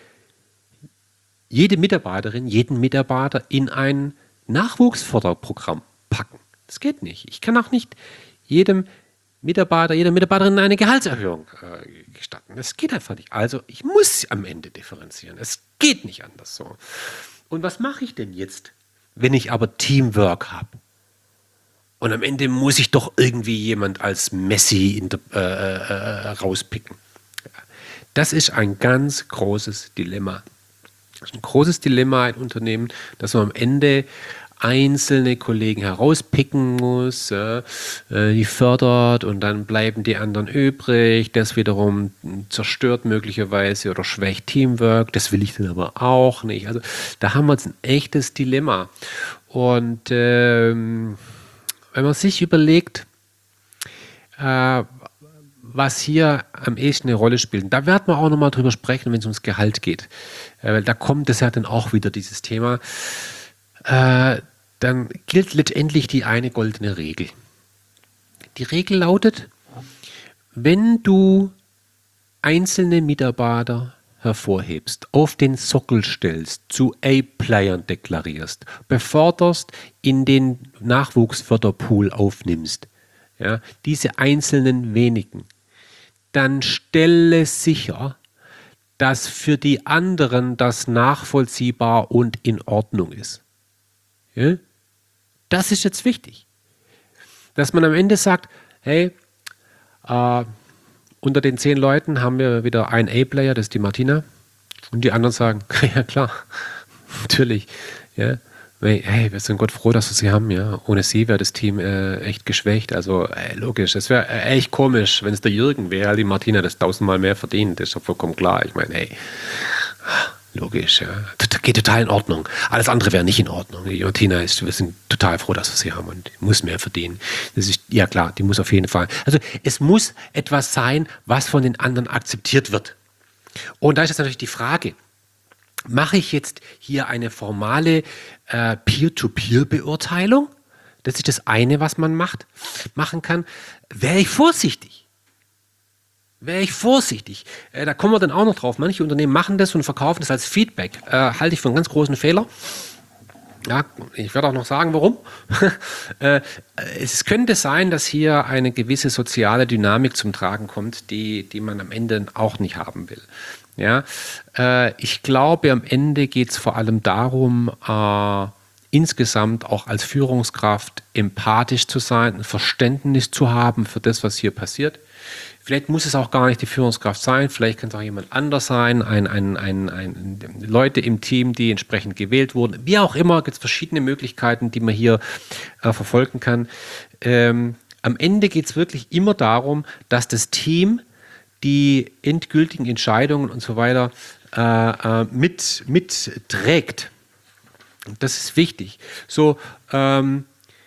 jede Mitarbeiterin, jeden Mitarbeiter in ein Nachwuchsförderprogramm packen. Das geht nicht. Ich kann auch nicht jedem Mitarbeiter, jeder Mitarbeiterin eine Gehaltserhöhung äh, gestatten. Das geht einfach nicht. Also ich muss am Ende differenzieren. Es geht nicht anders so. Und was mache ich denn jetzt, wenn ich aber Teamwork habe? Und am Ende muss ich doch irgendwie jemand als Messi in der, äh, äh, rauspicken. Das ist ein ganz großes Dilemma. Das ist ein großes Dilemma in Unternehmen, dass man am Ende einzelne Kollegen herauspicken muss, äh, die fördert und dann bleiben die anderen übrig. Das wiederum zerstört möglicherweise oder schwächt Teamwork. Das will ich dann aber auch nicht. Also da haben wir jetzt ein echtes Dilemma. Und ähm, wenn man sich überlegt, äh, was hier am ehesten eine Rolle spielt, da werden wir auch nochmal drüber sprechen, wenn es ums Gehalt geht. Äh, weil da kommt es ja dann auch wieder, dieses Thema. Äh, dann gilt letztendlich die eine goldene Regel. Die Regel lautet, wenn du einzelne Mitarbeiter hervorhebst, auf den Sockel stellst, zu A-Playern deklarierst, beförderst, in den Nachwuchsförderpool aufnimmst, ja, diese einzelnen wenigen, dann stelle sicher, dass für die anderen das nachvollziehbar und in Ordnung ist. Ja? Das ist jetzt wichtig. Dass man am Ende sagt, hey, äh, unter den zehn Leuten haben wir wieder einen A-Player, das ist die Martina. Und die anderen sagen, ja klar, natürlich. Ja. Hey, hey, wir sind Gott froh, dass wir sie haben, ja. Ohne sie wäre das Team äh, echt geschwächt. Also äh, logisch, es wäre äh, echt komisch, wenn es der Jürgen wäre, die Martina das tausendmal mehr verdient. Das ist doch vollkommen klar. Ich meine, hey, logisch, ja. Das geht total in Ordnung. Alles andere wäre nicht in Ordnung. Die Martina ist, wir sind total froh, dass wir sie haben und die muss mehr verdienen. Das ist, ja klar, die muss auf jeden Fall. Also es muss etwas sein, was von den anderen akzeptiert wird. Und da ist jetzt natürlich die Frage, mache ich jetzt hier eine formale äh, Peer-to-Peer-Beurteilung? Das ist das eine, was man macht, machen kann. Wäre ich vorsichtig? Wäre ich vorsichtig? Äh, da kommen wir dann auch noch drauf. Manche Unternehmen machen das und verkaufen das als Feedback. Äh, halte ich für einen ganz großen Fehler. Ja, ich werde auch noch sagen, warum. äh, es könnte sein, dass hier eine gewisse soziale Dynamik zum Tragen kommt, die, die man am Ende auch nicht haben will. Ja, äh, ich glaube, am Ende geht es vor allem darum, äh, insgesamt auch als Führungskraft empathisch zu sein, ein Verständnis zu haben für das, was hier passiert. Vielleicht muss es auch gar nicht die Führungskraft sein, vielleicht kann es auch jemand anders sein, ein, ein, ein, ein, Leute im Team, die entsprechend gewählt wurden. Wie auch immer, gibt es verschiedene Möglichkeiten, die man hier äh, verfolgen kann. Ähm, am Ende geht es wirklich immer darum, dass das Team die endgültigen Entscheidungen und so weiter äh, äh, mit, mitträgt. Das ist wichtig. So, ähm,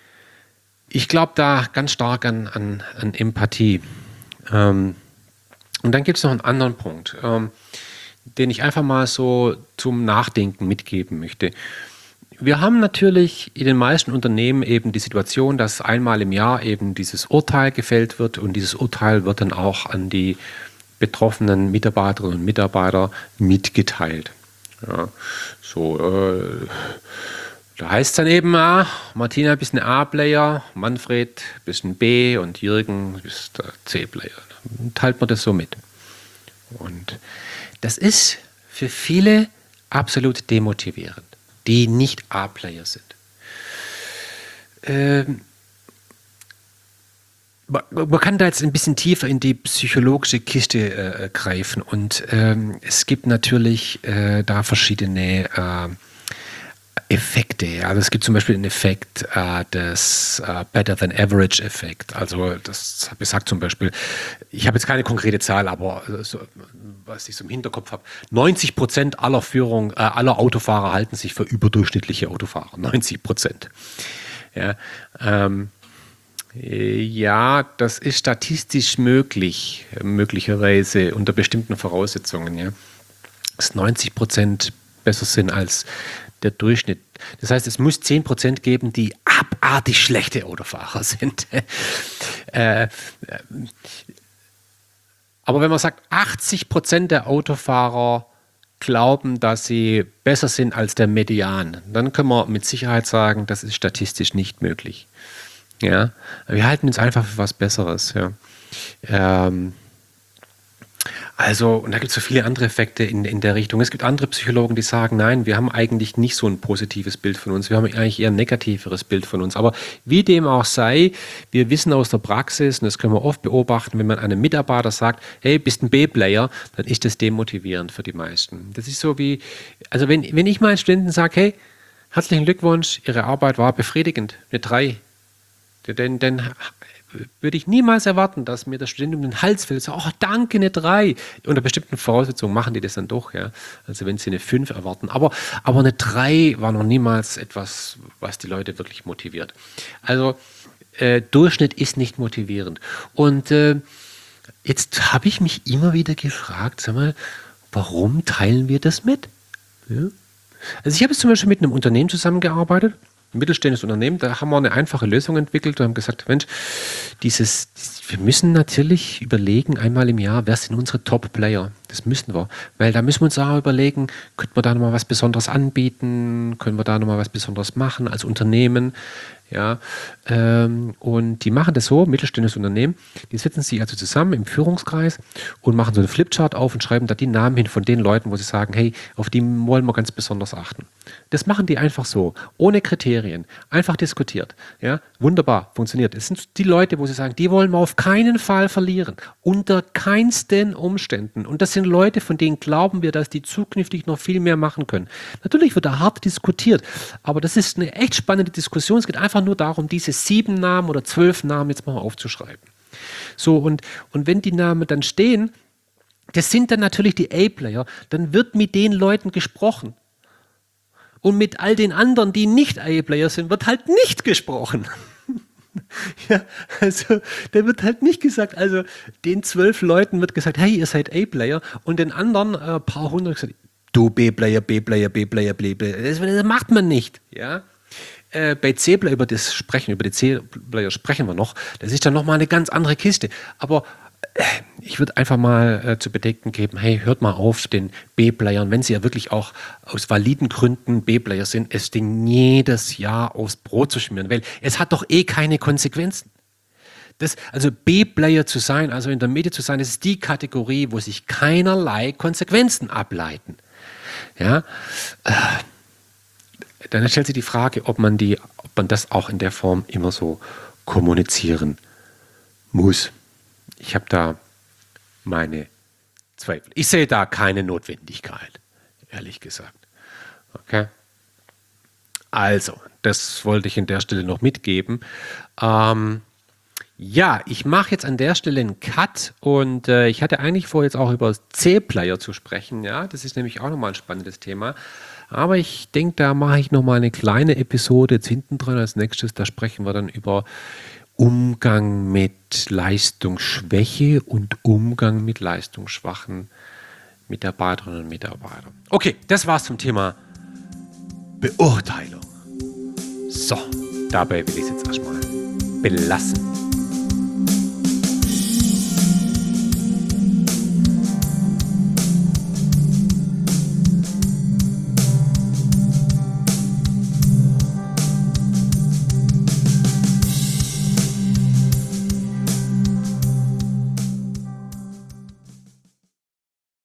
ich glaube da ganz stark an, an, an Empathie. Ähm, und dann gibt es noch einen anderen Punkt, ähm, den ich einfach mal so zum Nachdenken mitgeben möchte. Wir haben natürlich in den meisten Unternehmen eben die Situation, dass einmal im Jahr eben dieses Urteil gefällt wird und dieses Urteil wird dann auch an die betroffenen Mitarbeiterinnen und Mitarbeiter mitgeteilt. Ja, so, äh, da heißt es dann eben, ah, Martina bist ein A-Player, Manfred bist ein B und Jürgen bist der C-Player. Dann teilt man das so mit. Und das ist für viele absolut demotivierend, die nicht A-Player sind. Ähm, man kann da jetzt ein bisschen tiefer in die psychologische Kiste äh, greifen und ähm, es gibt natürlich äh, da verschiedene äh, Effekte. Also es gibt zum Beispiel den Effekt äh, des äh, Better than Average Effekt. Also das besagt zum Beispiel, ich habe jetzt keine konkrete Zahl, aber so, was ich so im Hinterkopf habe, neunzig Prozent aller Führung, äh, aller Autofahrer halten sich für überdurchschnittliche Autofahrer. neunzig Prozent. Ja, ähm, ja, das ist statistisch möglich, möglicherweise unter bestimmten Voraussetzungen. Ja, dass neunzig Prozent besser sind als der Durchschnitt. Das heißt, es muss zehn Prozent geben, die abartig schlechte Autofahrer sind. äh, aber wenn man sagt, achtzig Prozent der Autofahrer glauben, dass sie besser sind als der Median, dann können wir mit Sicherheit sagen, das ist statistisch nicht möglich. Ja, wir halten uns einfach für was Besseres. Ja. Ähm, Also, und da gibt es so viele andere Effekte in, in der Richtung. Es gibt andere Psychologen, die sagen, nein, wir haben eigentlich nicht so ein positives Bild von uns, wir haben eigentlich eher ein negativeres Bild von uns. Aber wie dem auch sei, wir wissen aus der Praxis, und das können wir oft beobachten, wenn man einem Mitarbeiter sagt, hey, bist ein B-Player, dann ist das demotivierend für die meisten. Das ist so wie, also wenn, wenn ich meinen Studenten sage, hey, herzlichen Glückwunsch, Ihre Arbeit war befriedigend, eine drei, denn, denn würde ich niemals erwarten, dass mir der Student um den Hals fällt. So, oh, danke, eine drei. Unter bestimmten Voraussetzungen machen die das dann doch. Ja. Also wenn sie eine fünf erwarten. Aber, aber eine drei war noch niemals etwas, was die Leute wirklich motiviert. Also äh, Durchschnitt ist nicht motivierend. Und äh, jetzt habe ich mich immer wieder gefragt, sag mal, warum teilen wir das mit? Ja. Also ich habe jetzt zum Beispiel mit einem Unternehmen zusammengearbeitet, ein mittelständisches Unternehmen, da haben wir eine einfache Lösung entwickelt und haben gesagt, Mensch, dieses, wir müssen natürlich überlegen, einmal im Jahr, wer sind unsere Top-Player? Das müssen wir, weil da müssen wir uns auch überlegen, könnten wir da nochmal was Besonderes anbieten, können wir da nochmal was Besonderes machen als Unternehmen? Ja, ähm, und die machen das so, mittelständisches Unternehmen, die setzen sich also zusammen im Führungskreis und machen so eine Flipchart auf und schreiben da die Namen hin von den Leuten, wo sie sagen, hey, auf die wollen wir ganz besonders achten. Das machen die einfach so, ohne Kriterien, einfach diskutiert. Ja, wunderbar, funktioniert. Es sind die Leute, wo sie sagen, die wollen wir auf keinen Fall verlieren, unter keinsten Umständen. Und das sind Leute, von denen glauben wir, dass die zukünftig noch viel mehr machen können. Natürlich wird da hart diskutiert, aber das ist eine echt spannende Diskussion. Es geht einfach nur darum, diese sieben Namen oder zwölf Namen jetzt mal aufzuschreiben. So, und, und wenn die Namen dann stehen, das sind dann natürlich die A-Player, dann wird mit den Leuten gesprochen. Und mit all den anderen, die nicht A-Player sind, wird halt nicht gesprochen. Ja, also da wird halt nicht gesagt, also den zwölf Leuten wird gesagt, hey, ihr seid A-Player, und den anderen ein äh, paar hundert gesagt, du B-Player, B-Player, B-Player, B-Player. Das, das macht man nicht. Ja? Äh, bei C-Player, über das sprechen, über die C-Player sprechen wir noch. Das ist dann nochmal eine ganz andere Kiste. Aber äh, ich würde einfach mal äh, zu bedenken geben, hey, hört mal auf den B-Playern, wenn sie ja wirklich auch aus validen Gründen B-Player sind, es Ding jedes Jahr aufs Brot zu schmieren, weil es hat doch eh keine Konsequenzen. Das, also B-Player zu sein, also in der Mitte zu sein, das ist die Kategorie, wo sich keinerlei Konsequenzen ableiten. Ja, äh, dann stellt sich die Frage, ob man, die, ob man das auch in der Form immer so kommunizieren muss. Ich habe da meine Zweifel. Ich sehe da keine Notwendigkeit, ehrlich gesagt. Okay. Also, das wollte ich an der Stelle noch mitgeben. Ähm, ja, ich mache jetzt an der Stelle einen Cut, und äh, ich hatte eigentlich vor, jetzt auch über C-Player zu sprechen. Ja, das ist nämlich auch nochmal ein spannendes Thema. Aber ich denke, da mache ich nochmal eine kleine Episode jetzt hinten dran als nächstes. Da sprechen wir dann über Umgang mit Leistungsschwäche und Umgang mit leistungsschwachen Mitarbeiterinnen und Mitarbeitern. Okay, das war's zum Thema Beurteilung. So, dabei will ich es jetzt erstmal belassen.